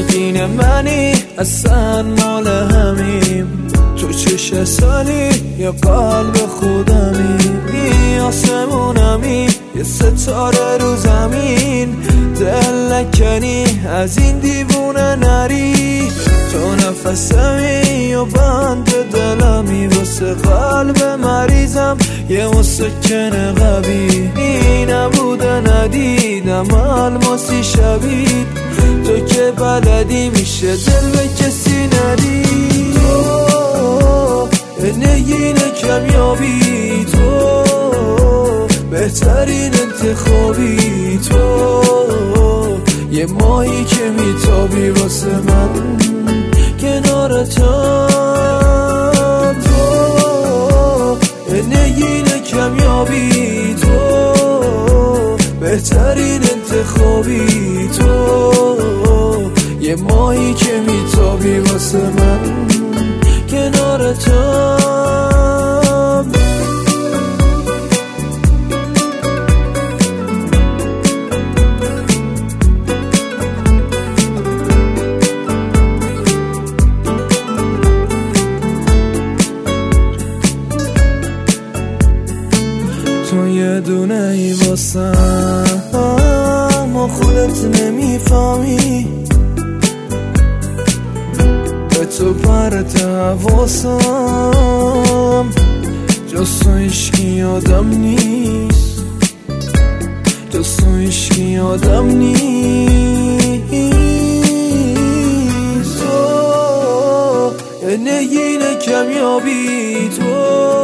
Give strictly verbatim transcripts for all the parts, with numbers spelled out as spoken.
این منی اصلا مال همیم، تو چه شش سالی یا قلب خودمی، آسمونمی یه ستاره رو زمین، دل نکنی از این دیوونه نری، تو نفسمی یا بند دلمی، واسه قلب مریضم یه مسکن قوی، نبوده ندیدم الماسی شبید، تو که بلدی میشه دل به کسی ندی، تو نگین کمیابی، تو بهترین انتخابی، تو یه ماهی که میتابی واسه من کنارتم، تو نگین کمیابی، تو بهترین انتخابی، تو یه ماهی که میتابی واسه من کنارتم. تو یه دونه ای واسم و خودت نمیفهمی، به تو پرت حواسم، جز تو هیچکی آدم نیست، جز تو هیچکی آدم نیست، تو نگین کمیابی، تو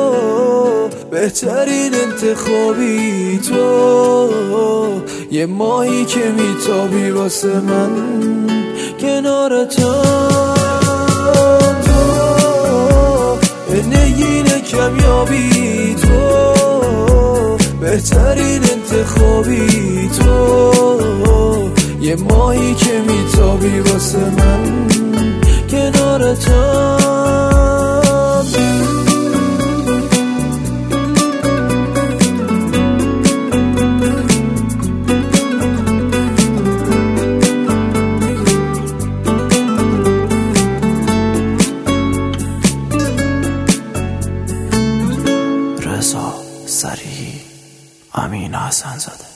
بهترین انتخابی، تو یه ماهی که میتابی واسه من کنارتم، تو نگین کمیابی، تو بهترین انتخابی، تو یه ماهی که میتابی واسه من کنارتم. رضا سریحی، امین حسن زاده.